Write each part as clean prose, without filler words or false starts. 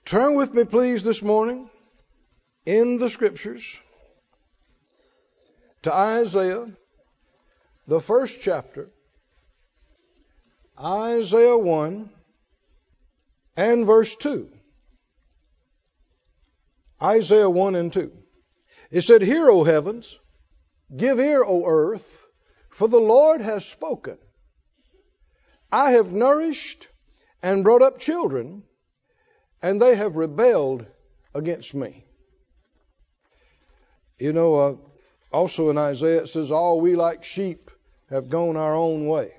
Turn with me, please, this morning in the Scriptures to Isaiah, the first chapter, Isaiah 1 and verse 2. Isaiah 1 and 2. It said, "Hear, O heavens, give ear, O earth, for the Lord has spoken. I have nourished and brought up children, and they have rebelled against me." You know, also in Isaiah it says, "All we like sheep have gone our own way."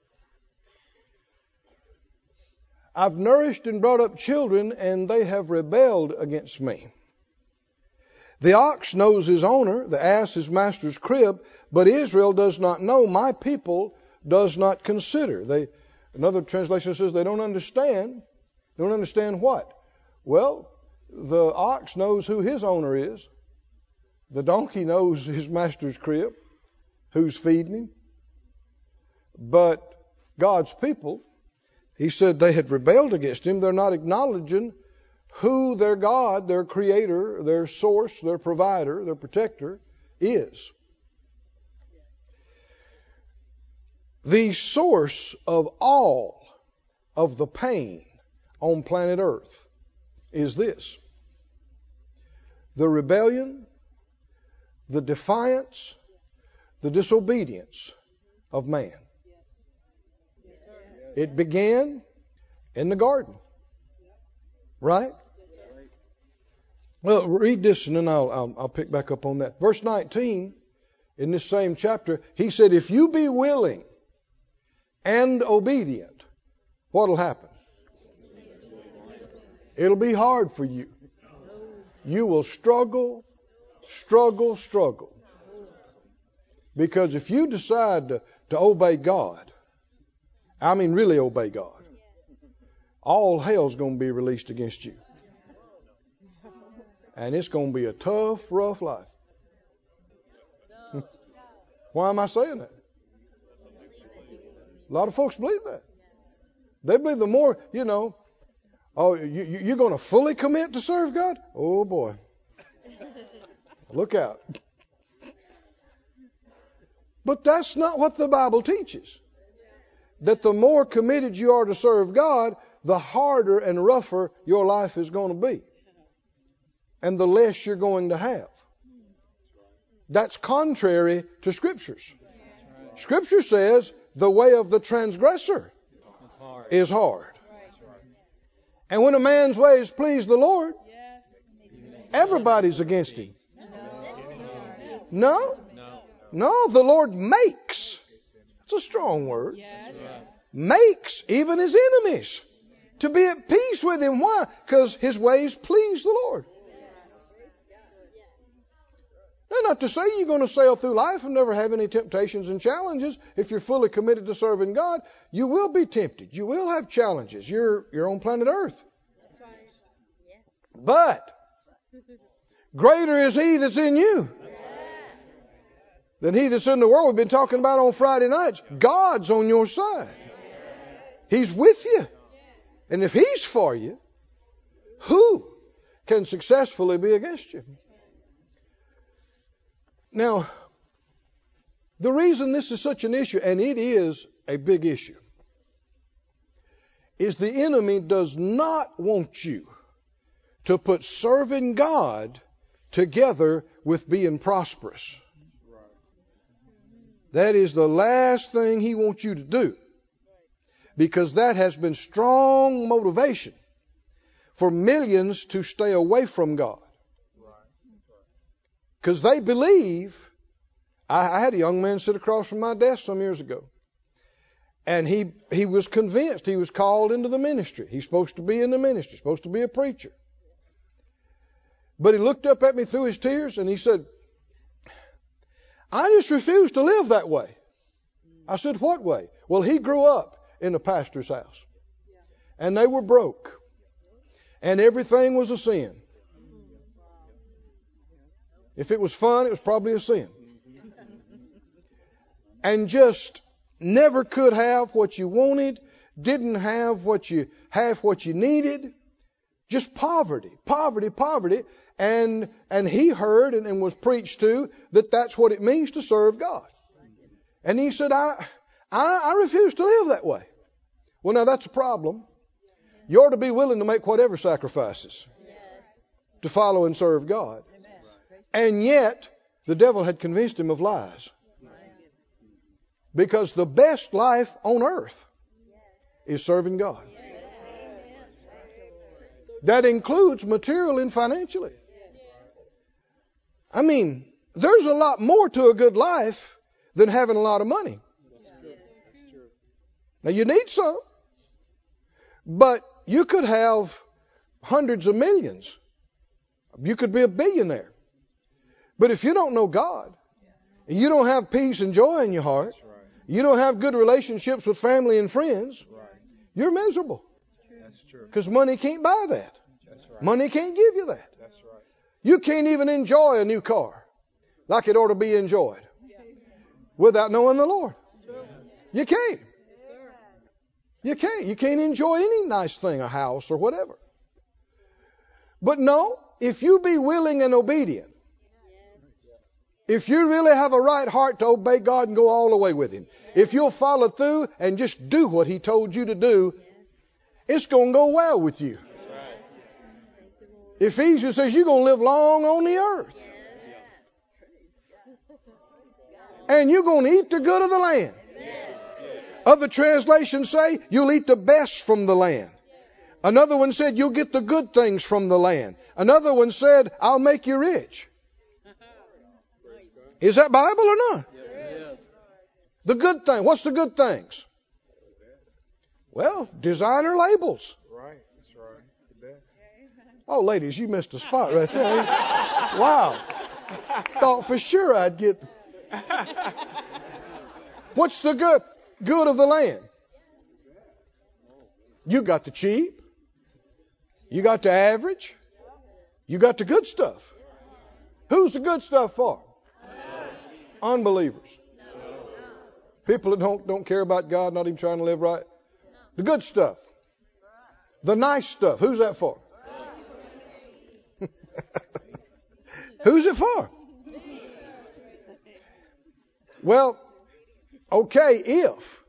I've nourished and brought up children, and they have rebelled against me. The ox knows his owner, the ass his master's crib, but Israel does not know, my people does not consider. Another translation says they don't understand. Don't understand what? Well, the ox knows who his owner is. The donkey knows his master's crib, who's feeding him. But God's people, he said they had rebelled against him. They're not acknowledging who their God, their creator, their source, their provider, their protector is. The source of all of the pain on planet Earth is this: the rebellion, the defiance, the disobedience of man. It began in the garden, right? Well, read this and then I'll pick back up on that. Verse 19 in this same chapter, he said, "If you be willing and obedient, what'll happen? It'll be hard for you. You will struggle. Because if you decide to obey God, I mean really obey God, all hell's going to be released against you. And it's going to be a tough, rough life." Why am I saying that? A lot of folks believe that. They believe the more, you're going to fully commit to serve God? Oh boy. Look out. But that's not what the Bible teaches. That the more committed you are to serve God, the harder and rougher your life is going to be. And the less you're going to have. That's contrary to Scriptures. Scripture says the way of the transgressor is hard. And when a man's ways please the Lord, everybody's against him. No, the Lord makes. That's a strong word. Makes even his enemies to be at peace with him. Why? Because his ways please the Lord. Now, not to say you're going to sail through life and never have any temptations and challenges. If you're fully committed to serving God, you will be tempted. You will have challenges. You're on planet Earth. That's right. Yes. But greater is He that's in you than he that's in the world. We've been talking about on Friday nights. God's on your side. He's with you. And if He's for you, who can successfully be against you? Now, the reason this is such an issue, and it is a big issue, is the enemy does not want you to put serving God together with being prosperous. That is the last thing he wants you to do, because that has been strong motivation for millions to stay away from God. Because they believe. I had a young man sit across from my desk some years ago. And he was convinced he was called into the ministry. He's supposed to be in the ministry, supposed to be a preacher. But he looked up at me through his tears and he said, "I just refuse to live that way." I said, "What way?" Well, he grew up in a pastor's house. And they were broke. And everything was a sin. If it was fun, it was probably a sin. And just never could have what you wanted, didn't have what you needed, Just poverty, poverty, poverty. And he heard and was preached to that that's what it means to serve God. And he said, I refuse to live that way. Well, now that's a problem. You ought to be willing to make whatever sacrifices to follow and serve God. And yet, the devil had convinced him of lies. Because the best life on earth is serving God. That includes material and financially. I mean, there's a lot more to a good life than having a lot of money. Now, you need some. But you could have hundreds of millions. You could be a billionaire. But if you don't know God, you don't have peace and joy in your heart, you don't have good relationships with family and friends, you're miserable. Because money can't buy that. Money can't give you that. You can't even enjoy a new car like it ought to be enjoyed without knowing the Lord. You can't. You can't. You can't enjoy any nice thing, a house or whatever. But no, if you be willing and obedient, if you really have a right heart to obey God and go all the way with Him, if you'll follow through and just do what He told you to do, it's going to go well with you. Ephesians says you're going to live long on the earth. And you're going to eat the good of the land. Other translations say you'll eat the best from the land. Another one said you'll get the good things from the land. Another one said I'll make you rich. Is that Bible or not? Yes. The good thing. What's the good things? Well, designer labels. Right. That's right. The best. Oh, ladies, you missed a spot right there. Wow. Thought for sure I'd get. What's the good of the land? You got the cheap. You got the average. You got the good stuff. Who's the good stuff for? Unbelievers. People that don't care about God, not even trying to live right. The good stuff. The nice stuff. Who's that for? Who's it for? Well, okay, if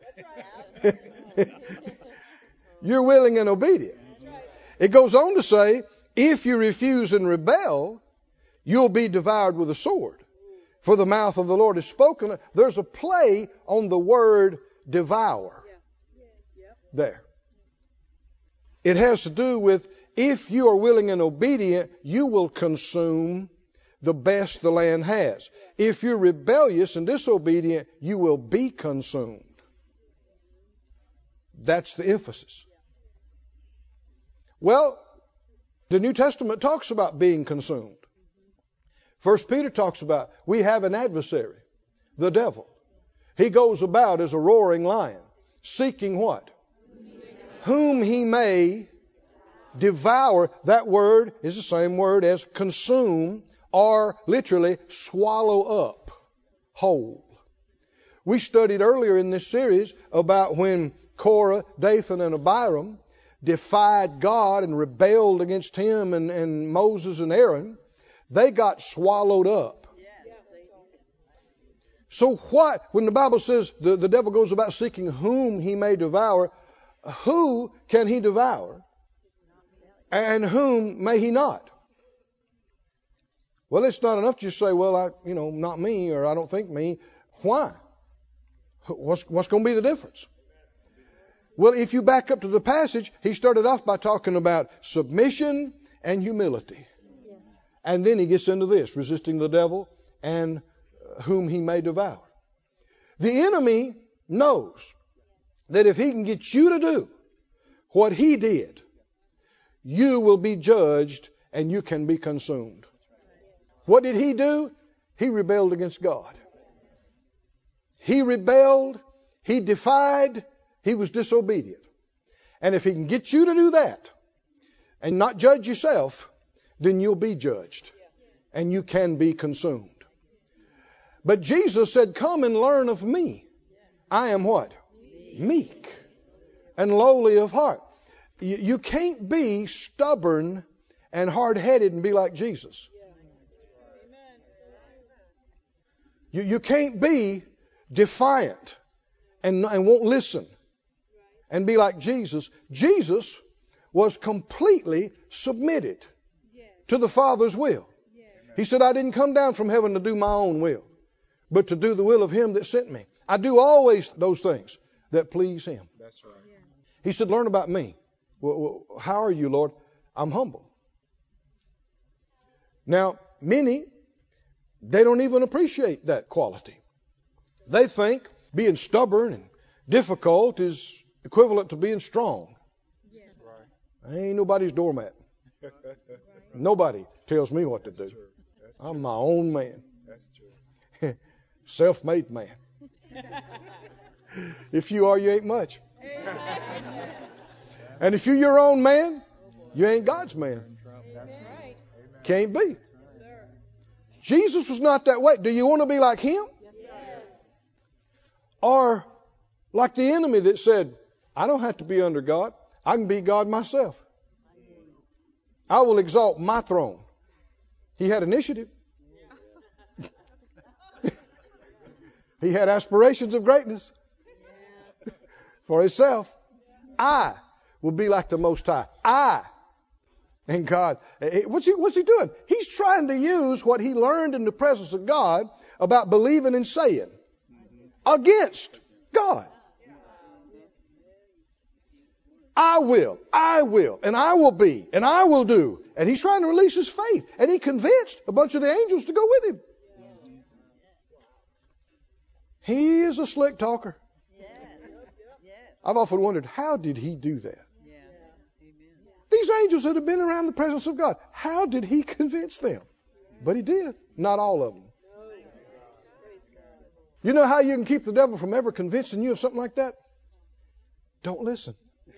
you're willing and obedient. It goes on to say, if you refuse and rebel, you'll be devoured with a sword. For the mouth of the Lord is spoken. There's a play on the word devour there. It has to do with if you are willing and obedient, you will consume the best the land has. If you're rebellious and disobedient, you will be consumed. That's the emphasis. Well, the New Testament talks about being consumed. 1 Peter talks about we have an adversary, the devil. He goes about as a roaring lion, seeking what? Whom he may devour. That word is the same word as consume, or literally swallow up whole. We studied earlier in this series about when Korah, Dathan, and Abiram defied God and rebelled against Him and Moses and Aaron. They got swallowed up. So what, when the Bible says the devil goes about seeking whom he may devour, who can he devour? And whom may he not? Well, it's not enough to just say, well, not me, or I don't think me. Why? What's going to be the difference? Well, if you back up to the passage, he started off by talking about submission and humility. And then he gets into this, resisting the devil and whom he may devour. The enemy knows that if he can get you to do what he did, you will be judged and you can be consumed. What did he do? He rebelled against God. He rebelled, he defied, he was disobedient. And if he can get you to do that and not judge yourself, then you'll be judged and you can be consumed. But Jesus said, come and learn of me. I am what? Meek and lowly of heart. You can't be stubborn and hard-headed and be like Jesus. You can't be defiant and won't listen and be like Jesus. Jesus was completely submitted to the Father's will. He said, I didn't come down from heaven to do my own will, but to do the will of Him that sent me. I do always those things that please Him. That's right. He said, learn about me. Well, how are you, Lord? I'm humble. Now, many, they don't even appreciate that quality. They think being stubborn and difficult is equivalent to being strong. Right. I ain't nobody's doormat. Nobody tells me what to do. True. That's I'm my own man. That's true. Self-made man. If you are, you ain't much. And if you're your own man, you ain't God's man. That's right. Can't be. Jesus was not that way. Do you want to be like Him? Or like the enemy that said, I don't have to be under God. I can be God myself. I will exalt my throne. He had initiative. He had aspirations of greatness for himself. I will be like the Most High. I and God. What's he doing? He's trying to use what he learned in the presence of God about believing and saying against God. I will, and I will be, and I will do. And he's trying to release his faith. And he convinced a bunch of the angels to go with him. He is a slick talker. I've often wondered, how did he do that? These angels that have been around the presence of God, how did he convince them? But he did. Not all of them. You know how you can keep the devil from ever convincing you of something like that? Don't listen.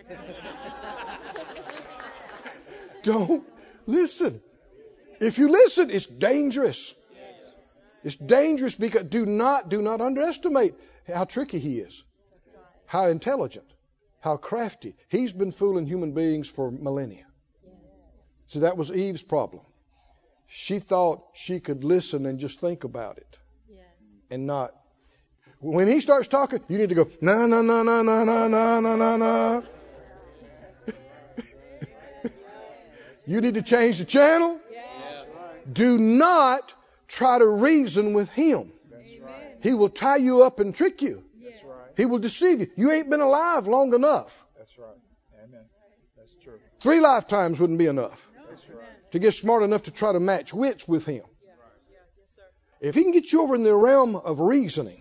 Don't listen. If you listen, it's dangerous. It's dangerous because do not underestimate how tricky he is, how intelligent, how crafty. He's been fooling human beings for millennia. So that was Eve's problem. She thought she could listen and just think about it and not. When he starts talking, you need to go, no, no, no, no, no, no, no, no, no, no. You need to change the channel. Do not try to reason with him. He will tie you up and trick you. He will deceive you. You ain't been alive long enough. That's right. Amen. That's true. 3 lifetimes wouldn't be enough That's right. to get smart enough to try to match wits with him. If he can get you over in the realm of reasoning,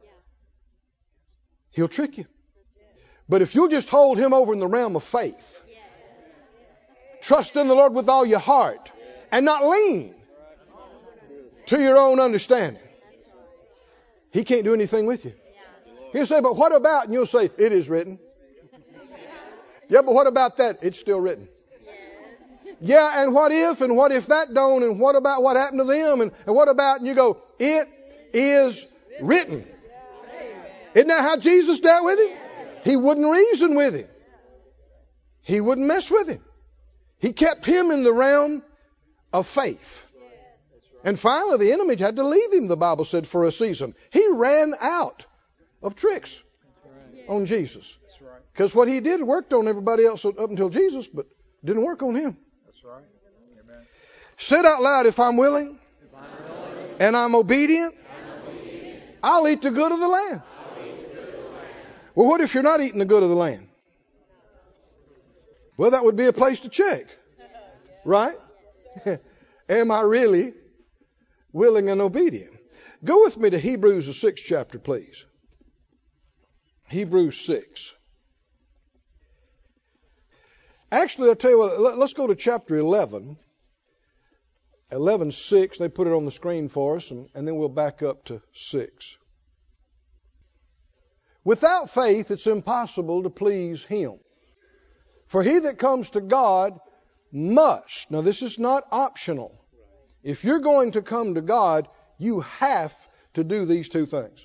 he'll trick you. But if you'll just hold him over in the realm of faith, trust in the Lord with all your heart and not lean to your own understanding, he can't do anything with you. He'll say, but what about? And you'll say, it is written. Yeah, but what about that? It's still written. Yeah, and what if that don't, and what about what happened to them, and what about, and you go, it is written. Isn't that how Jesus dealt with him? He wouldn't reason with him. He wouldn't mess with him. He kept him in the realm of faith. And finally, the enemy had to leave him, the Bible said, for a season. He ran out of tricks on Jesus. Because what he did worked on everybody else up until Jesus, but didn't work on him. That's right. Amen. Said out loud, if I'm willing and I'm obedient, I'll eat the good of the land. Well, what if you're not eating the good of the land? Well, that would be a place to check. Right? Am I really willing and obedient? Go with me to Hebrews, the 6th chapter, please. Hebrews 6. Actually, I'll tell you what, let's go to chapter 11. 11:6. They put it on the screen for us, and then we'll back up to 6. Without faith, it's impossible to please him. For he that comes to God must. Now, this is not optional. If you're going to come to God, you have to do these 2 things.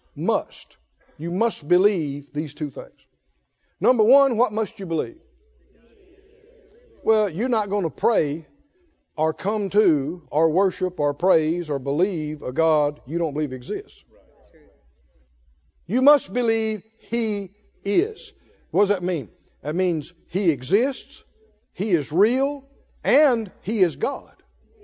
Must. You must believe these 2 things. Number 1, what must you believe? Well, you're not going to pray or come to or worship or praise or believe a God you don't believe exists. You must believe He is. What does that mean? That means He exists, He is real, and He is God.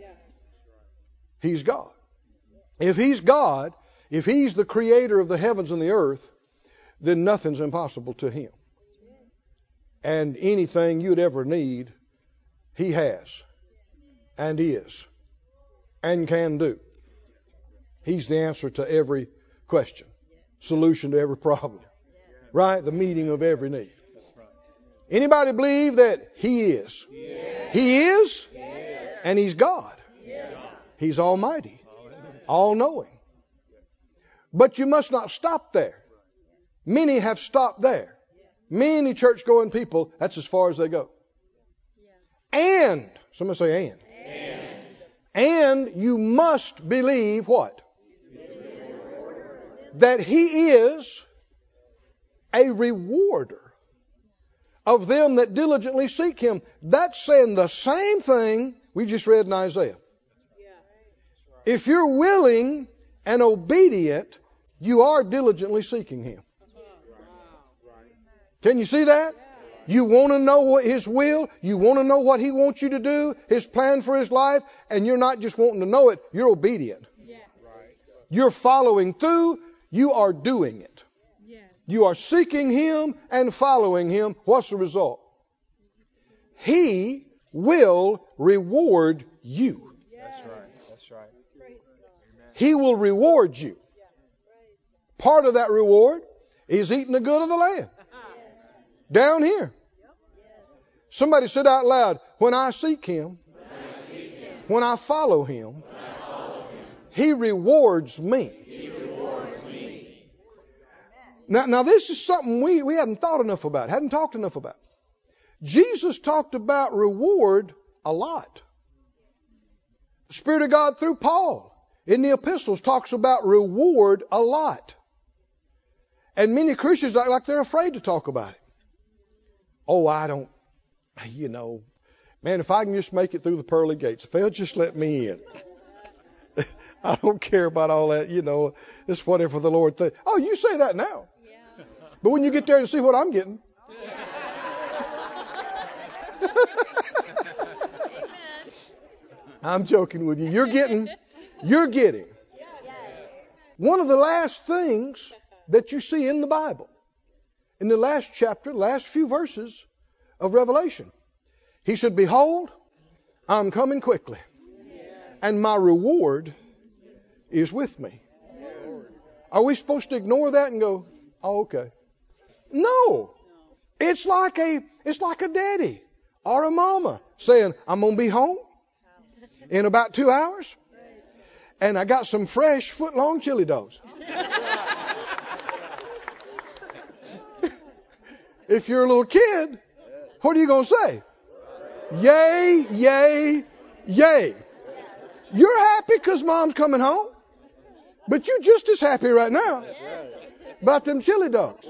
He's God. If He's God, if He's the creator of the heavens and the earth, then nothing's impossible to Him. And anything you'd ever need, He has and is and can do. He's the answer to every question, solution to every problem, right? The meeting of every need. Anybody believe that He is? Yes. He is? Yes. And He's God. Yes. He's almighty, all-knowing. But you must not stop there. Many have stopped there. Many church-going people, that's as far as they go. And, somebody say and you must believe what? That He is a rewarder of them that diligently seek Him. That's saying the same thing we just read in Isaiah. If you're willing and obedient, you are diligently seeking Him. Can you see that? You want to know what His will. You want to know what He wants you to do, His plan for His life, and you're not just wanting to know it, you're obedient. You're following through, you are doing it. You are seeking Him and following Him. What's the result? He will reward you. That's right. That's right. He will reward you. Part of that reward is eating the good of the land. Down here. Somebody said out loud, when I seek Him, when I follow Him, He rewards me. Now this is something we hadn't thought enough about, hadn't talked enough about. Jesus talked about reward a lot. The Spirit of God through Paul in the epistles talks about reward a lot. And many Christians act like they're afraid to talk about it. Oh, I don't, man, if I can just make it through the pearly gates, if they'll just let me in. I don't care about all that, it's whatever the Lord thinks. Oh, you say that now. Yeah. But when you get there and see what I'm getting. I'm joking with you. You're getting. One of the last things that you see in the Bible, in the last chapter, last few verses of Revelation. He said, behold, I'm coming quickly, and my reward is with me. Are we supposed to ignore that and go, oh, okay? No. It's like a daddy or a mama saying, I'm going to be home in about 2 hours, and I got some fresh foot-long chili dogs. If you're a little kid, what are you going to say? Yay, yay, yay. You're happy because mom's coming home, but you're just as happy right now about them chili dogs.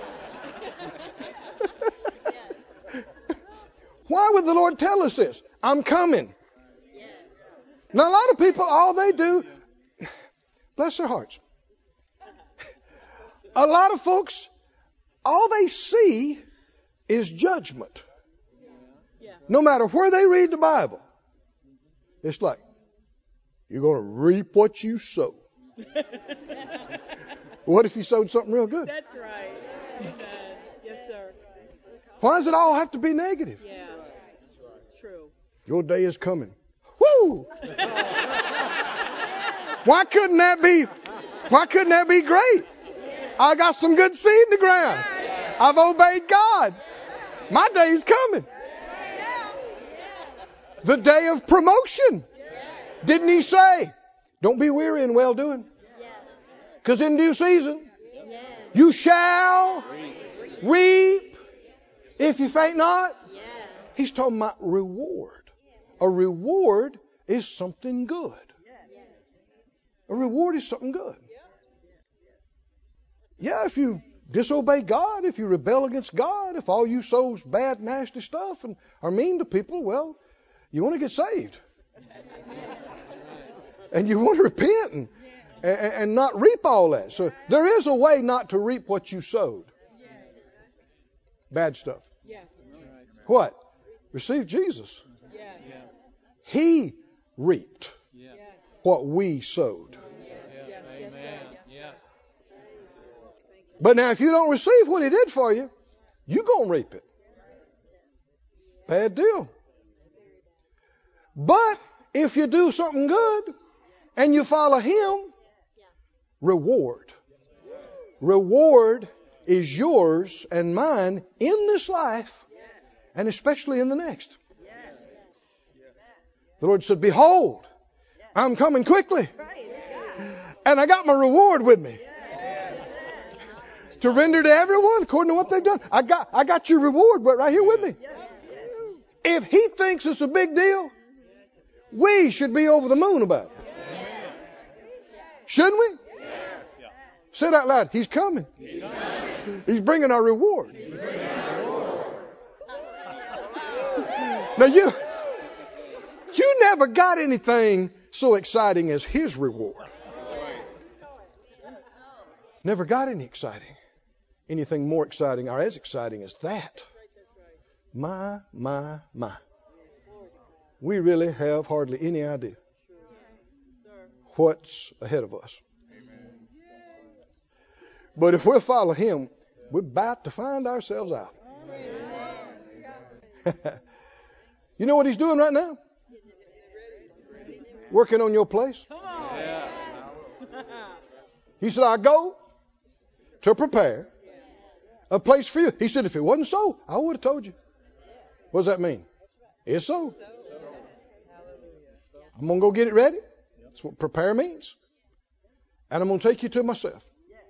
Why would the Lord tell us this? I'm coming. Now, a lot of people, all they do, bless their hearts. A lot of folks, all they see is judgment. No matter where they read the Bible, it's like, you're going to reap what you sow. What if you sowed something real good? That's right. Amen. Yes, sir. Why does it all have to be negative? Yeah. True. Your day is coming. Woo! Why couldn't that be great? I got some good seed in the ground. I've obeyed God. My day's coming. The day of promotion. Didn't He say, don't be weary in well doing? Because in due season, you shall reap if you faint not. He's talking about reward. A reward is something good. A reward is something good. Yeah, if you disobey God, if you rebel against God, if all you sow is bad, nasty stuff and are mean to people, well, you want to get saved. And you want to repent and not reap all that. So there is a way not to reap what you sowed. Bad stuff. Yes. What? Receive Jesus. Yes. He reaped Yes. what we sowed. Yes. Yes. Yes, sir. Yes. But now if you don't receive what He did for you, you're going to reap it. Bad deal. But if you do something good and you follow Him, reward. Reward is yours and mine in this life and especially in the next. The Lord said, behold, I'm coming quickly. And I got my reward with me. To render to everyone according to what they've done. I got your reward right here with me. If He thinks it's a big deal, we should be over the moon about it. Shouldn't we? Say it out loud. He's coming. He's bringing our reward. Now you never got anything so exciting as His reward. Never got anything more exciting or as exciting as that. My. We really have hardly any idea what's ahead of us. But if we'll follow Him, we're about to find ourselves out. You know what He's doing right now? Working on your place. He said, I go to prepare a place for you. He said, if it wasn't so, I would have told you. What does that mean? It's so. I'm going to go get it ready. That's what prepare means. And I'm going to take you to myself.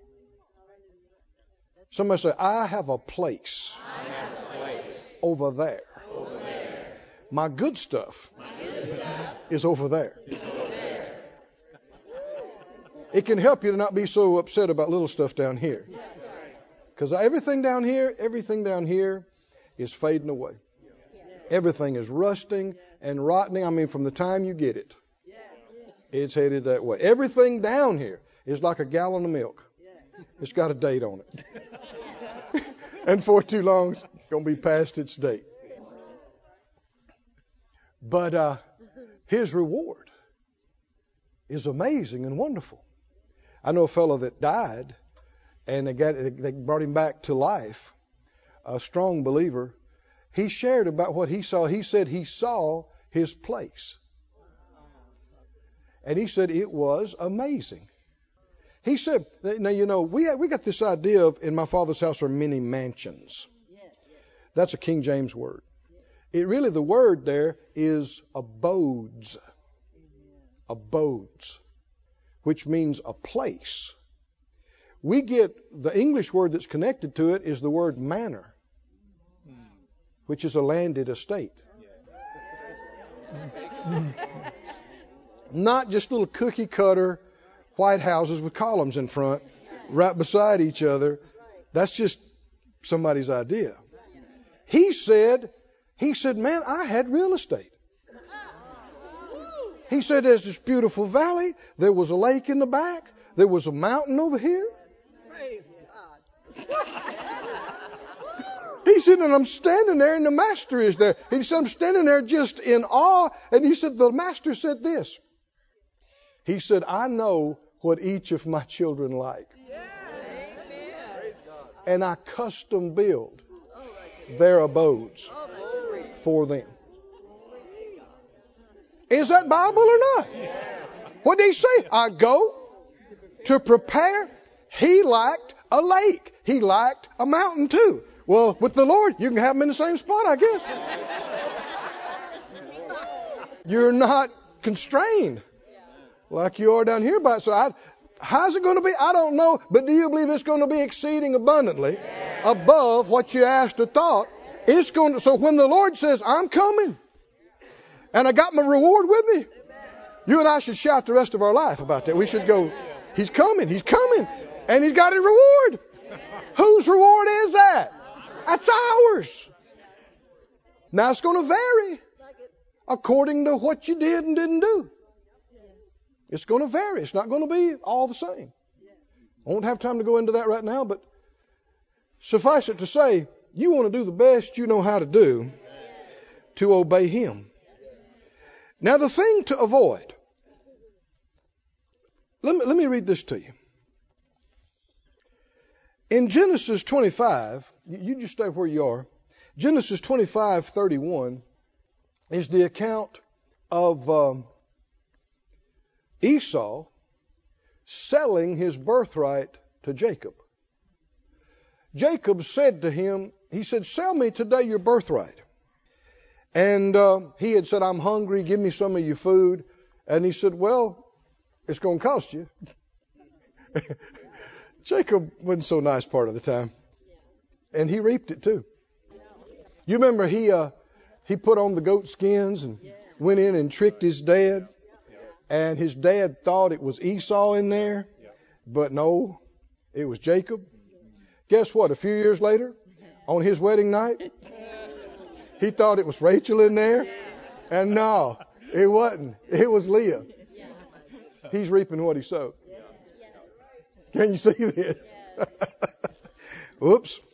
Somebody say, I have a place, over there. My good stuff is over there. It can help you to not be so upset about little stuff down here. Because everything down here is fading away. Everything is rusting and rotting. I mean, from the time you get it, it's headed that way. Everything down here is like a gallon of milk. It's got a date on it. And for too long, it's going to be past its date. But His reward is amazing and wonderful. I know a fellow that died, and they brought him back to life, a strong believer. He shared about what he saw. He said he saw his place. And he said it was amazing. He said, now, you know, we got this idea of, in my Father's house are many mansions. That's a King James word. The word there is abodes. Abodes, which means a place. We get the English word that's connected to it is the word manor, which is a landed estate. Not just little cookie cutter white houses with columns in front, right beside each other. That's just somebody's idea. He said, man, I had real estate. He said, there's this beautiful valley. There was a lake in the back. There was a mountain over here. Praise God. He said, and I'm standing there and the master is there. He said, I'm standing there just in awe. And he said, the master said this. He said, I know what each of my children like. And I custom build their abodes for them. Is that Bible or not? What did he say? I go to prepare. He liked a lake. He liked a mountain too. Well, with the Lord, you can have them in the same spot, I guess. You're not constrained like you are down here. So how's it going to be? I don't know. But do you believe it's going to be exceeding abundantly above what you asked or thought? It's going to. So when the Lord says, I'm coming and I got my reward with me, you and I should shout the rest of our life about that. We should go, He's coming. He's coming. And He's got a reward. Whose reward is that? That's ours. Now it's going to vary according to what you did and didn't do. It's going to vary. It's not going to be all the same. I won't have time to go into that right now, but suffice it to say, you want to do the best you know how to do to obey Him. Now the thing to avoid, let me read this to you. In Genesis 25, you just stay where you are. Genesis 25:31 is the account of Esau selling his birthright to Jacob. Jacob said to him, he said, sell me today your birthright. And he had said, I'm hungry, give me some of your food. And he said, well, it's going to cost you. Jacob wasn't so nice part of the time. And he reaped it too. You remember he put on the goat skins and went in and tricked his dad. And his dad thought it was Esau in there. But no, it was Jacob. Guess what? A few years later, on his wedding night, he thought it was Rachel in there. And no, it wasn't. It was Leah. He's reaping what he sowed. Can you see this? Whoops.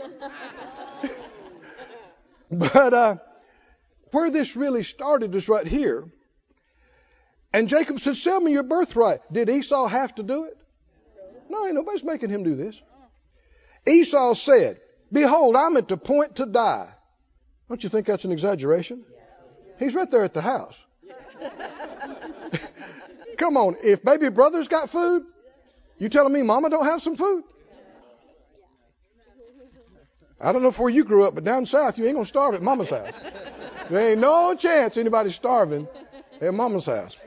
But where this really started is right here. And Jacob said, sell me your birthright. Did Esau have to do it? No, ain't nobody's making him do this. Esau said, behold, I'm at the point to die. Don't you think that's an exaggeration? He's right there at the house. Come on, if baby brother's got food, you telling me mama don't have some food? I don't know if where you grew up, but down south, you ain't going to starve at mama's house. There ain't no chance anybody's starving at mama's house.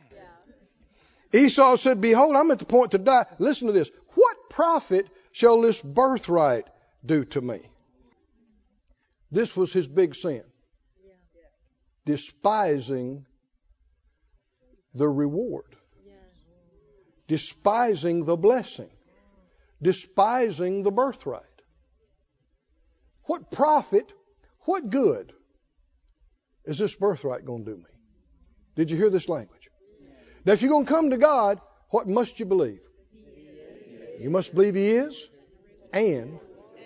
Esau said, behold, I'm at the point to die. Listen to this. What profit shall this birthright do to me? This was his big sin. Despising the reward. Despising the blessing. Despising the birthright. What profit, what good is this birthright going to do me? Did you hear this language? Now, if you're going to come to God, what must you believe? You must believe He is, and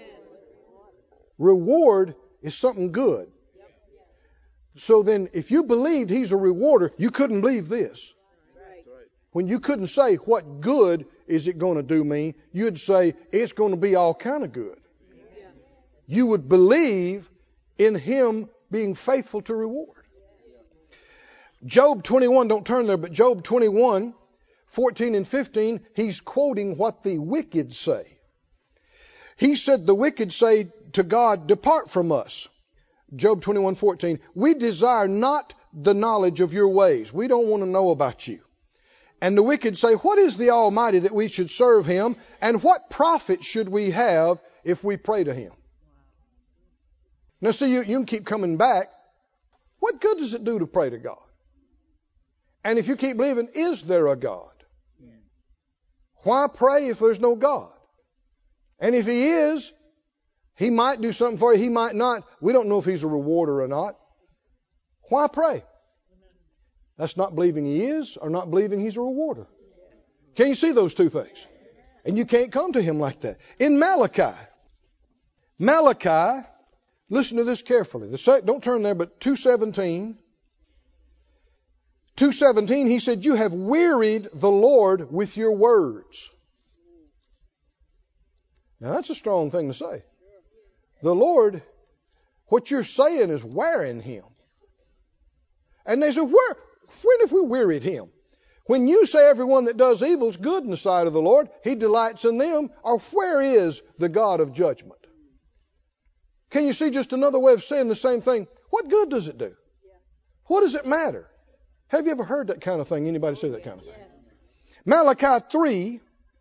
reward is something good. So then, if you believed He's a rewarder, you couldn't believe this. When you couldn't say, what good is it going to do me? You'd say, it's going to be all kind of good. You would believe in Him being faithful to reward. Job 21, don't turn there, but Job 21, 14 and 15, he's quoting what the wicked say. He said, the wicked say to God, depart from us. Job 21, 14, we desire not the knowledge of your ways. We don't want to know about you. And the wicked say, what is the Almighty that we should serve Him? And what profit should we have if we pray to Him? Now see, you can keep coming back. What good does it do to pray to God? And if you keep believing, is there a God? Why pray if there's no God? And if He is, He might do something for you, He might not. We don't know if He's a rewarder or not. Why pray? That's not believing He is or not believing He's a rewarder. Can you see those two things? And you can't come to Him like that. In Malachi, listen to this carefully. Don't turn there, but 2:17. 2:17, he said, you have wearied the Lord with your words. Now that's a strong thing to say. The Lord, what you're saying is wearing Him. And they said, when have we wearied Him? When you say everyone that does evil is good in the sight of the Lord, He delights in them, or where is the God of judgment? Can you see just another way of saying the same thing? What good does it do? What does it matter? Have you ever heard that kind of thing? Anybody say that kind of thing? Malachi 3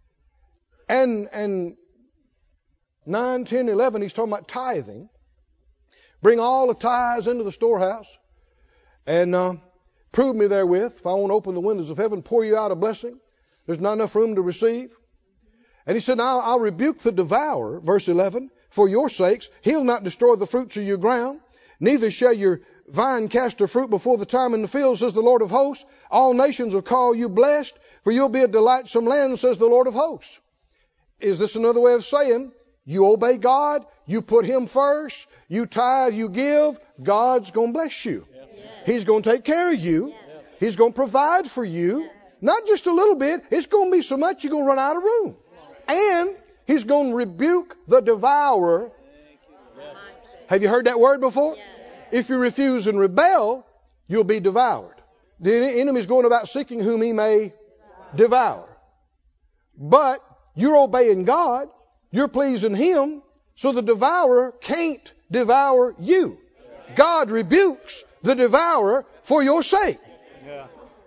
and 9, 10, 11, he's talking about tithing. Bring all the tithes into the storehouse and prove me therewith. If I won't open the windows of heaven, pour you out a blessing, there's not enough room to receive. And he said, I'll rebuke the devourer, verse 11, for your sakes. He'll not destroy the fruits of your ground, neither shall your vine cast her fruit before the time in the field, says the Lord of hosts. All nations will call you blessed, for you'll be a delightsome land, says the Lord of hosts. Is this another way of saying, you obey God, you put Him first, you tithe, you give, God's going to bless you. Yes. He's going to take care of you. He's going to provide for you. Not just a little bit. It's going to be so much you're going to run out of room. And He's going to rebuke the devourer. Have you heard that word before? If you refuse and rebel, you'll be devoured. The enemy's going about seeking whom he may devour. But you're obeying God. You're pleasing Him. So the devourer can't devour you. God rebukes the devourer for your sake. Yeah.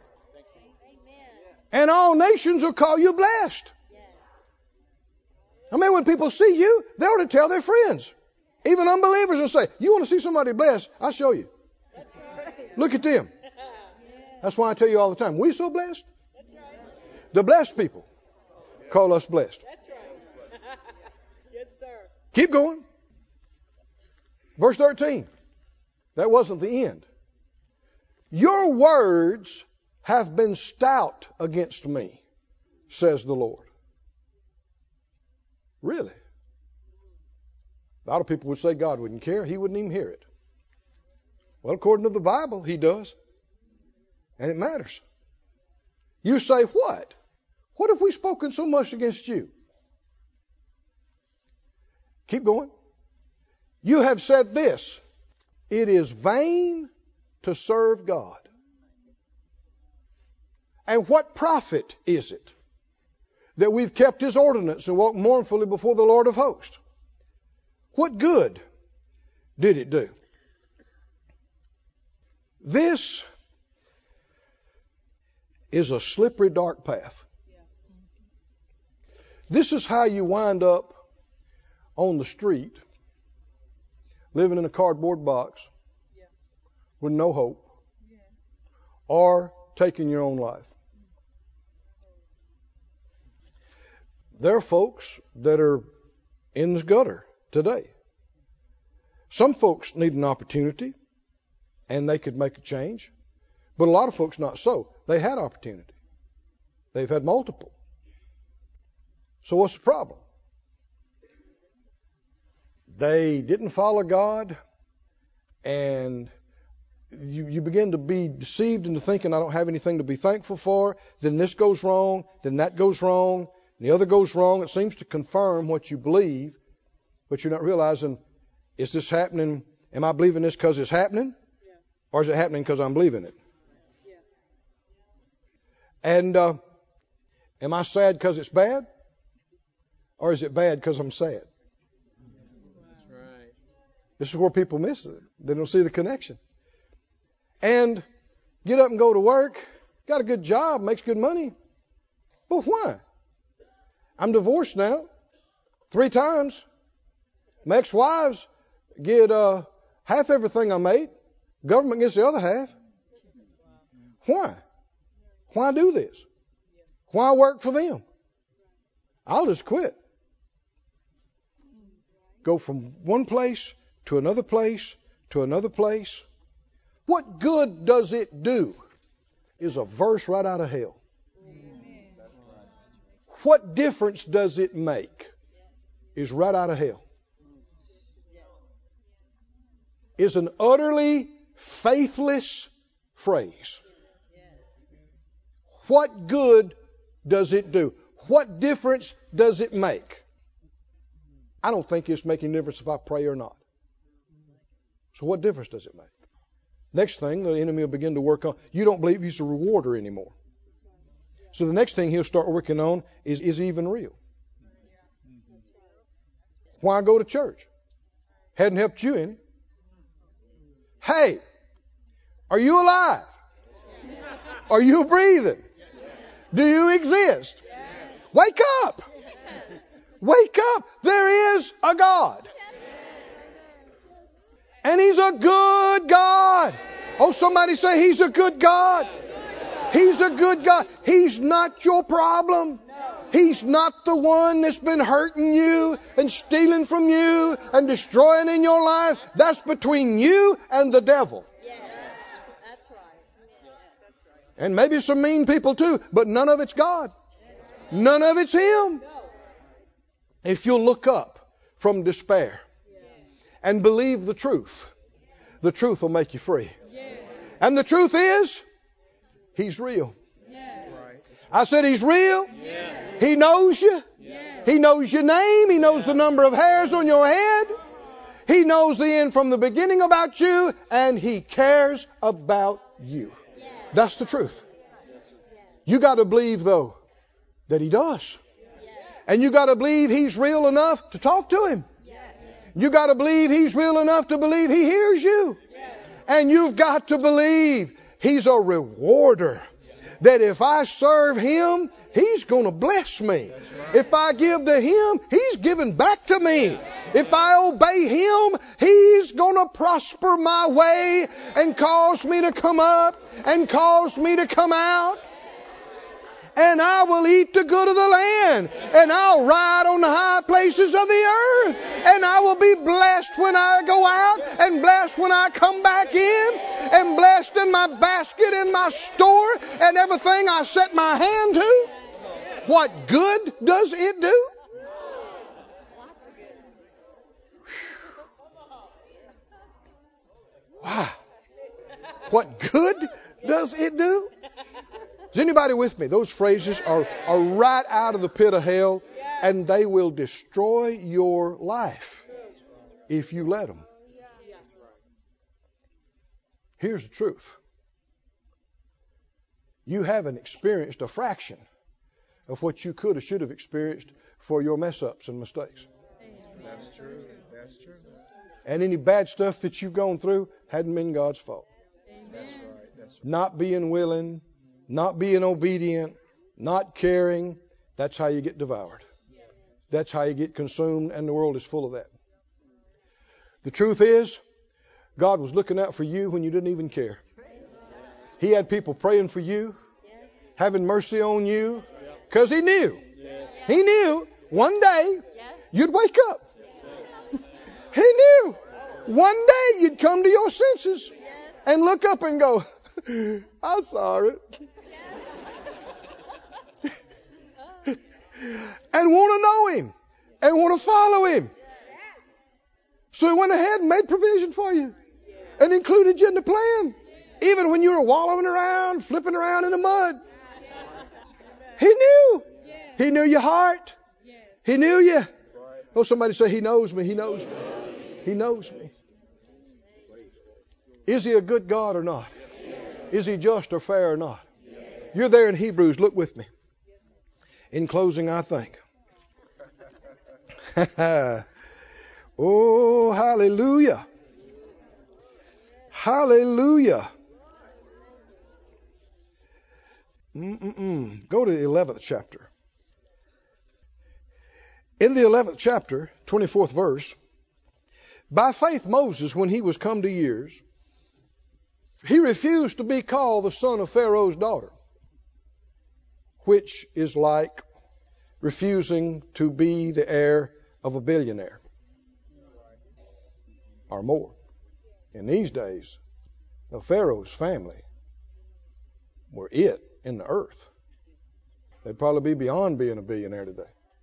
And all nations will call you blessed. I mean, when people see you, they ought to tell their friends. Even unbelievers will say, you want to see somebody blessed? I'll show you. That's right. Look at them. That's why I tell you all the time, we so blessed. That's right. The blessed people call us blessed. That's right. Yes, sir. Keep going. Verse 13. That wasn't the end. Your words have been stout against me, says the Lord. Really? A lot of people would say God wouldn't care. He wouldn't even hear it. Well, according to the Bible, He does. And it matters. You say, what? What have we spoken so much against you? Keep going. You have said this, it is vain to serve God. And what profit is it that we've kept His ordinance and walked mournfully before the Lord of hosts? What good did it do? This is a slippery, dark path. This is how you wind up on the street, living in a cardboard box with no hope, or taking your own life. There are folks that are in the gutter today. Some folks need an opportunity and they could make a change. But a lot of folks not so. They had opportunity. They've had multiple. So what's the problem? They didn't follow God, and you begin to be deceived into thinking, I don't have anything to be thankful for. Then this goes wrong, then that goes wrong, and the other goes wrong. It seems to confirm what you believe, but you're not realizing, is this happening? Am I believing this because it's happening? Or is it happening because I'm believing it? And am I sad because it's bad? Or is it bad because I'm sad? That's right. This is where people miss it. They don't see the connection. And get up and go to work, got a good job, makes good money. But why? I'm divorced now 3 times. My ex-wives get half everything I made. Government gets the other half. Why? Why do this? Why work for them? I'll just quit. Go from one place to another place to another place. What good does it do? Is a verse right out of hell. What difference does it make? Is right out of hell. Is an utterly faithless phrase. What good does it do? What difference does it make? I don't think it's making a difference if I pray or not. So what difference does it make? Next thing, the enemy will begin to work on, you don't believe He's a rewarder anymore. So the next thing he'll start working on is he even real? Why go to church? Hadn't helped you any. Hey, are you alive? Are you breathing? Do you exist? Wake up! Wake up! There is a God. And He's a good God. Oh, somebody say He's a good God. He's a good God. He's not your problem. He's not the one that's been hurting you and stealing from you and destroying in your life. That's between you and the devil. Yes. That's right. And maybe some mean people too, but none of it's God. None of it's Him. If you'll look up from despair and believe the truth will make you free. And the truth is, He's real. I said He's real. He knows you. He knows your name. He knows the number of hairs on your head. He knows the end from the beginning about you, and He cares about you. That's the truth. You got to believe, though, that He does. And you got to believe He's real enough to talk to Him. You got to believe He's real enough to believe He hears you. And you've got to believe He's a rewarder. That if I serve Him, He's going to bless me. If I give to Him, He's giving back to me. If I obey Him, He's going to prosper my way and cause me to come up and cause me to come out. And I will eat the good of the land. And I'll ride on the high places of the earth. And I will be blessed when I go out, and blessed when I come back in, and blessed in my basket, in my store, and everything I set my hand to. What good does it do? Wow. What good does it do? Is anybody with me? Those phrases are right out of the pit of hell, and they will destroy your life if you let them. Here's the truth. You haven't experienced a fraction of what you could or should have experienced for your mess-ups and mistakes. That's true. That's true. And any bad stuff that you've gone through hadn't been God's fault. That's right. That's right. Not being willing, not being obedient, not caring, that's how you get devoured. That's how you get consumed, and the world is full of that. The truth is, God was looking out for you when you didn't even care. He had people praying for you, having mercy on you, because He knew. He knew one day you'd wake up. He knew one day you'd come to your senses and look up and go, I'm sorry. And want to know Him and want to follow Him. So He went ahead and made provision for you and included you in the plan. Even when you were wallowing around, flipping around in the mud. He knew. He knew your heart. He knew you. Oh, somebody say, He knows me. He knows me. He knows me. Is He a good God or not? Is He just or fair or not? You're there in Hebrews. Look with me. In closing, I think. Oh, hallelujah. Hallelujah. Go to the 11th chapter. In the 11th chapter, 24th verse, by faith Moses, when he was come to years, he refused to be called the son of Pharaoh's daughter, which is like refusing to be the heir of a billionaire or more. In these days, the Pharaoh's family were it in the earth. They'd probably be beyond being a billionaire today.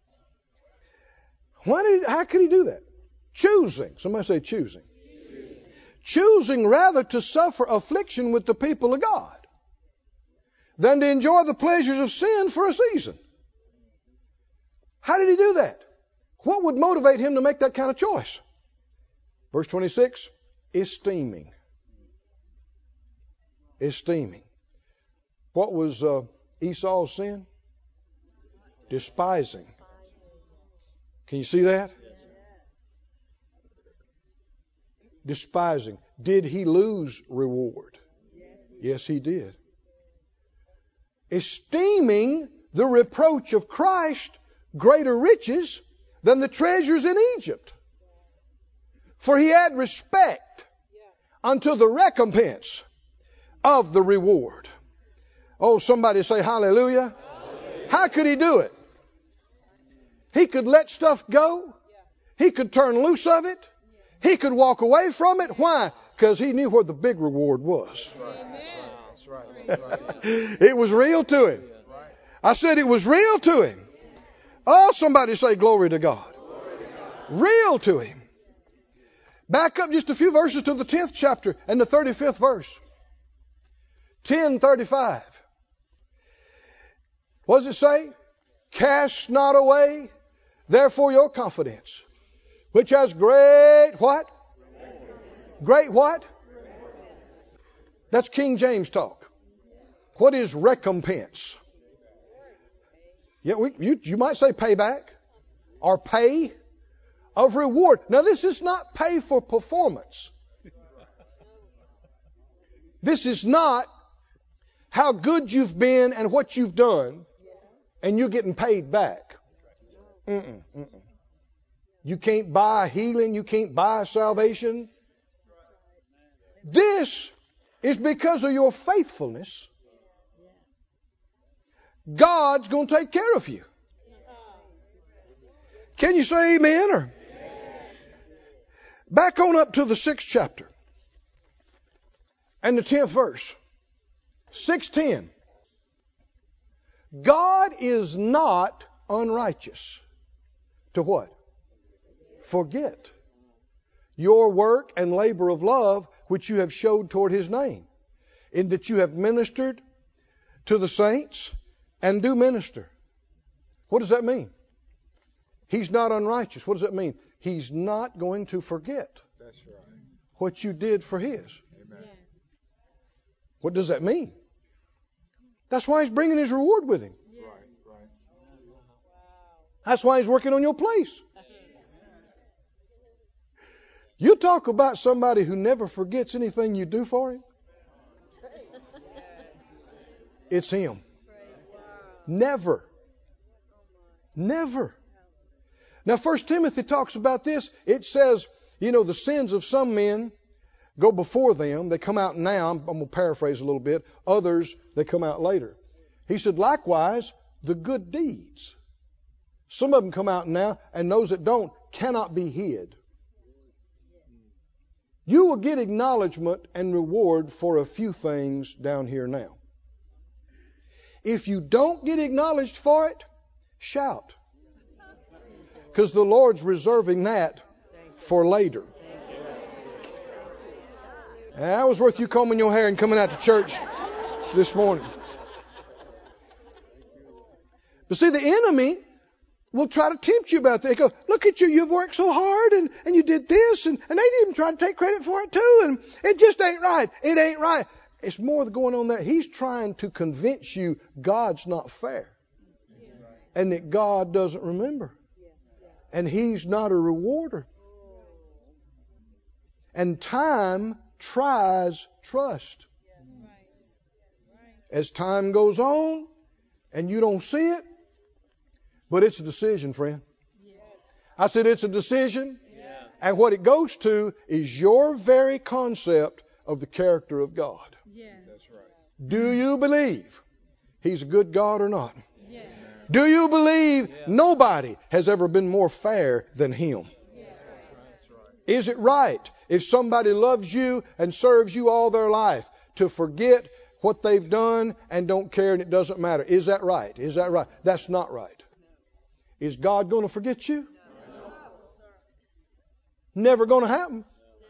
How could he do that? Choosing. Somebody say choosing. Choosing rather to suffer affliction with the people of God than to enjoy the pleasures of sin for a season. How did he do that? What would motivate him to make that kind of choice? Verse 26, esteeming. Esteeming. What was Esau's sin? Despising. Can you see that? Despising. Did he lose reward? Yes, he did. Esteeming the reproach of Christ greater riches than the treasures in Egypt. For he had respect unto the recompense of the reward. Oh, somebody say hallelujah. How could he do it? He could let stuff go. He could turn loose of it. He could walk away from it. Why? Because he knew where the big reward was. That's right. That's right. It was real to him. I said it was real to him. Oh, somebody say glory to God. Real to him. Back up just a few verses to the 10th chapter and the 35th verse. 10:35. What does it say? Cast not away, therefore, your confidence, which has great what? Great what? That's King James talk. What is recompense? Yeah, you might say payback or pay of reward. Now, this is not pay for performance. This is not how good you've been and what you've done, and you're getting paid back. You can't buy healing. You can't buy salvation. This is because of your faithfulness. God's going to take care of you. Can you say amen? Or back on up to the 6th chapter and the 10th verse. 6:10. God is not unrighteous to what? Forget your work and labor of love which you have showed toward His name, in that you have ministered to the saints and do minister. What does that mean? He's not unrighteous. What does that mean? He's not going to forget That's right. what you did for His. Amen. What does that mean? That's why He's bringing His reward with Him. Right. That's why He's working on your place. You talk about somebody who never forgets anything you do for him. It's him. Never. Never. Now, 1 Timothy talks about this. It says, the sins of some men go before them. They come out now. I'm going to paraphrase a little bit. Others, they come out later. He said, likewise, the good deeds. Some of them come out now, and those that don't cannot be hid. You will get acknowledgement and reward for a few things down here now. If you don't get acknowledged for it, shout. Because the Lord's reserving that for later. And that was worth you combing your hair and coming out to church this morning. But see, the enemy will try to tempt you about that. They go, look at you, you've worked so hard and you did this and they even tried to take credit for it too, and it just ain't right. It ain't right. It's more going on there. He's trying to convince you God's not fair and that God doesn't remember and He's not a rewarder. And time tries trust. As time goes on and you don't see it, but it's a decision, friend. I said it's a decision. And what it goes to is your very concept of the character of God. That's right. Do you believe He's a good God or not? Do you believe nobody has ever been more fair than Him? Is it right if somebody loves you and serves you all their life to forget what they've done and don't care and it doesn't matter? Is that right? Is that right? That's not right. Is God going to forget you? Never going to happen.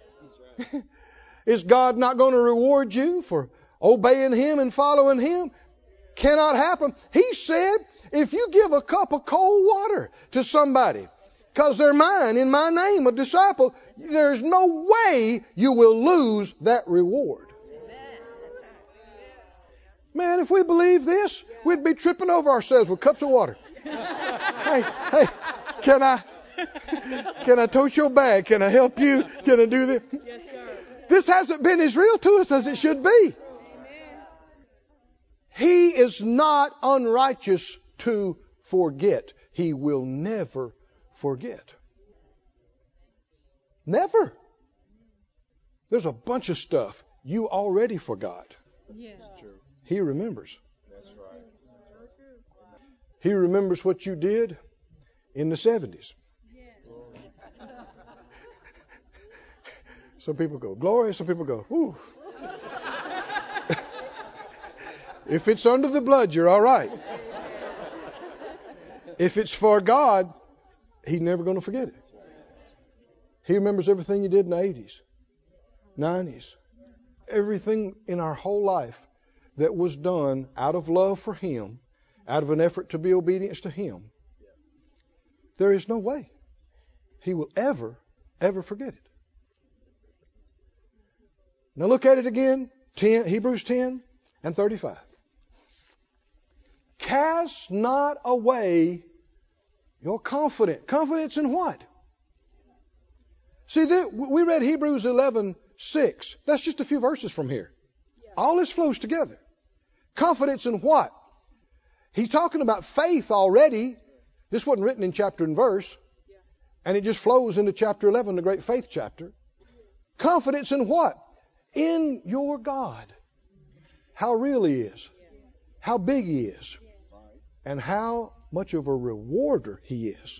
Is God not going to reward you for obeying Him and following Him? Cannot happen. He said, if you give a cup of cold water to somebody, because they're mine, in my name, a disciple, there's no way you will lose that reward. Man, if we believe this, we'd be tripping over ourselves with cups of water. Hey, can I tote your bag? Can I help you? Can I do this? Yes, sir. This hasn't been as real to us as it should be. He is not unrighteous to forget. He will never forget. Never. There's a bunch of stuff you already forgot. Yes. He remembers. That's right. He remembers what you did in the 70s. Some people go, glory. Some people go, ooh. If it's under the blood, you're all right. If it's for God, He's never going to forget it. He remembers everything you did in the 80s, 90s. Everything in our whole life that was done out of love for Him, out of an effort to be obedience to Him. There is no way He will ever forget it. Now look at it again, Hebrews 10 and 35. Cast not away your confidence. Confidence in what? See, we read Hebrews 11:6. That's just a few verses from here. All this flows together. Confidence in what? He's talking about faith already. This wasn't written in chapter and verse. And it just flows into chapter 11, the great faith chapter. Confidence in what? In your God. How real He is. How big He is. And how much of a rewarder He is.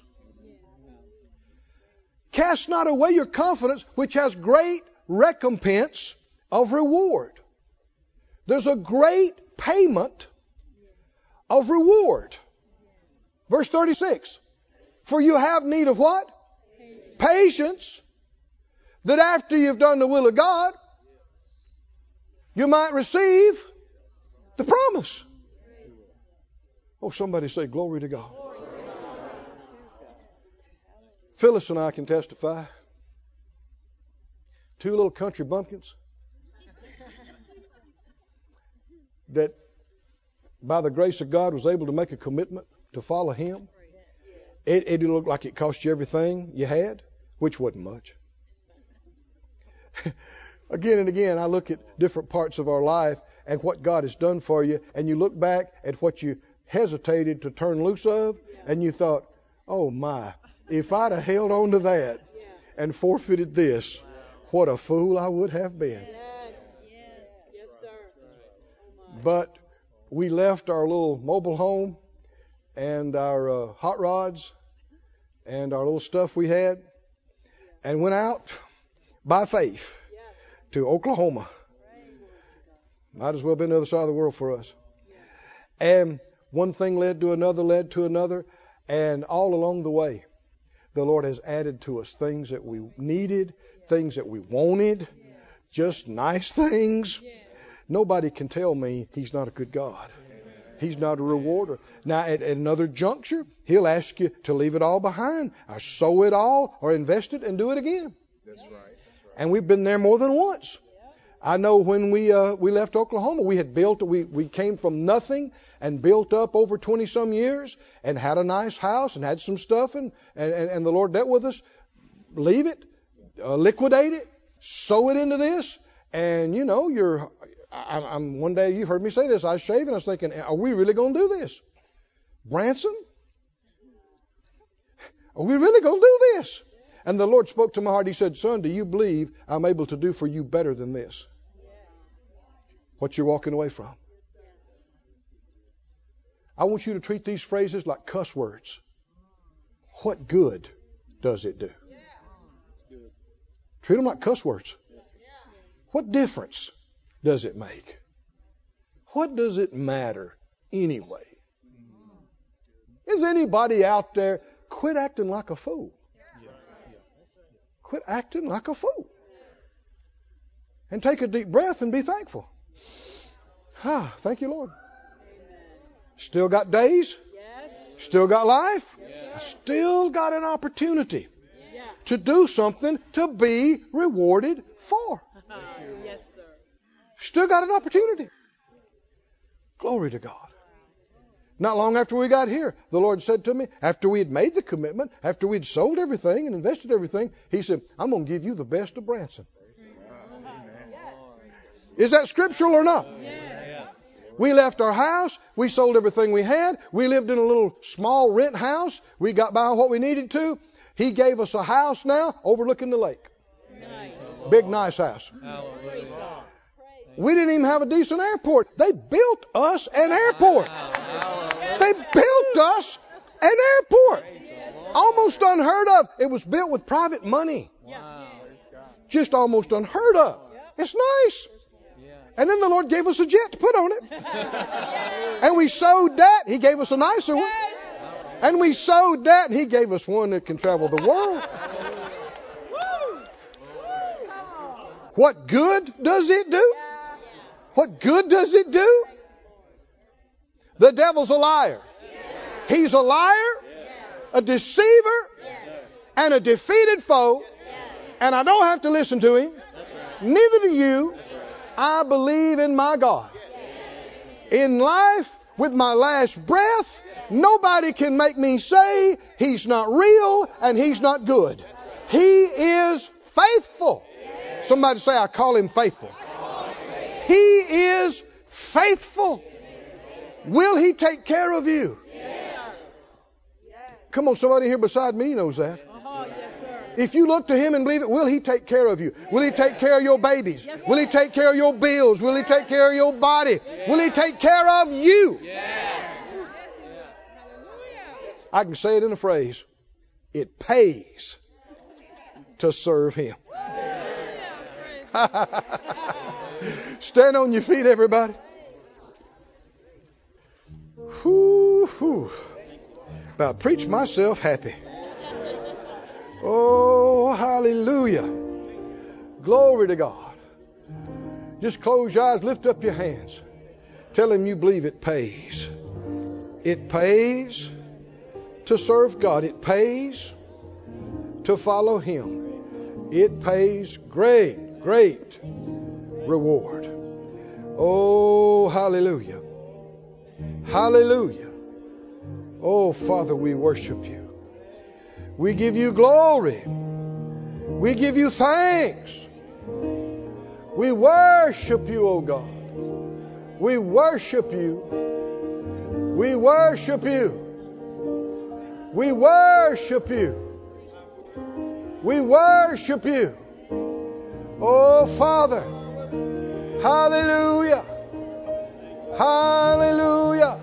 Cast not away your confidence, which has great recompense of reward. There's a great payment of reward. Verse 36. For you have need of what? Patience. That after you've done the will of God, you might receive the promise. Oh, somebody say glory to God. Phyllis and I can testify. 2 little country bumpkins that by the grace of God was able to make a commitment to follow Him. It looked like it cost you everything you had, which wasn't much. Again and again, I look at different parts of our life and what God has done for you, and you look back at what you hesitated to turn loose of, and you thought, oh my, if I'd have held on to that and forfeited this, what a fool I would have been. Yes, sir. But we left our little mobile home and our hot rods and our little stuff we had and went out by faith to Oklahoma. Might as well have been the other side of the world for us. And one thing led to another, and all along the way, the Lord has added to us things that we needed, things that we wanted, just nice things. Nobody can tell me He's not a good God. He's not a rewarder. Now, at another juncture, He'll ask you to leave it all behind, or sow it all, or invest it and do it again. That's right. And we've been there more than once. I know when we left Oklahoma, we came from nothing and built up over 20 some years and had a nice house and had some stuff and the Lord dealt with us. Leave it, liquidate it, sow it into this, and you know I'm one day you heard me say this. I was shaving. I was thinking, are we really going to do this, Branson? Are we really going to do this? And the Lord spoke to my heart. He said, son, do you believe I'm able to do for you better than this? What you're walking away from. I want you to treat these phrases like cuss words. What good does it do? Treat them like cuss words. What difference does it make? What does it matter anyway? Is anybody out there? Quit acting like a fool. Quit acting like a fool. And take a deep breath and be thankful. Thank you, Lord. Still got days. Still got life. I still got an opportunity to do something to be rewarded for. Yes, sir. Still got an opportunity. Glory to God. Not long after we got here, the Lord said to me, after we had made the commitment, after we'd sold everything and invested everything, He said, I'm going to give you the best of Branson. Is that scriptural or not? We left our house. We sold everything we had. We lived in a little small rent house. We got by what we needed to. He gave us a house now overlooking the lake. Big, nice house. We didn't even have a decent airport. They built us an airport. They built us an airport. Almost unheard of. It was built with private money. Yeah. Just almost unheard of. It's nice. And then the Lord gave us a jet to put on it. And we sowed that. He gave us a nicer one. And we sowed that. And He gave us one that can travel the world. What good does it do? What good does it do? The devil's a liar. He's a liar, a deceiver, and a defeated foe. And I don't have to listen to him. Neither do you. I believe in my God. In life, with my last breath, nobody can make me say He's not real and He's not good. He is faithful. Somebody say, I call Him faithful. He is faithful. Will He take care of you? Come on, somebody here beside me knows that. If you look to Him and believe it, will He take care of you? Will He take care of your babies? Will He take care of your bills? Will He take care of your body? Will He take care of you? I can say it in a phrase. It pays to serve Him. Stand on your feet, everybody. Whoo. About preach myself happy. Oh, hallelujah. Glory to God. Just close your eyes, lift up your hands. Tell Him you believe it pays. It pays to serve God. It pays to follow Him. It pays great reward. Oh, hallelujah. Hallelujah. Oh, Father, we worship You. We give You glory. We give You thanks. We worship You, oh God. We worship You. We worship You. We worship You. We worship You. Oh, Father. Hallelujah. Hallelujah.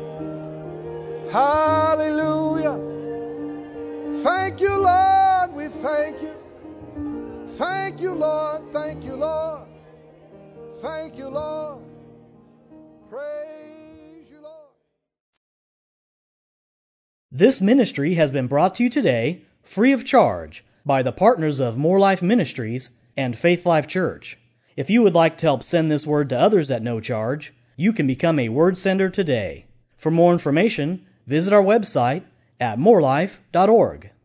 Hallelujah. Thank You, Lord. We thank You. Thank You, Lord. Thank You, Lord. Thank You, Lord. Praise You, Lord. This ministry has been brought to you today free of charge by the partners of More Life Ministries and Faith Life Church. If you would like to help send this word to others at no charge, you can become a word sender today. For more information, visit our website at morelife.org.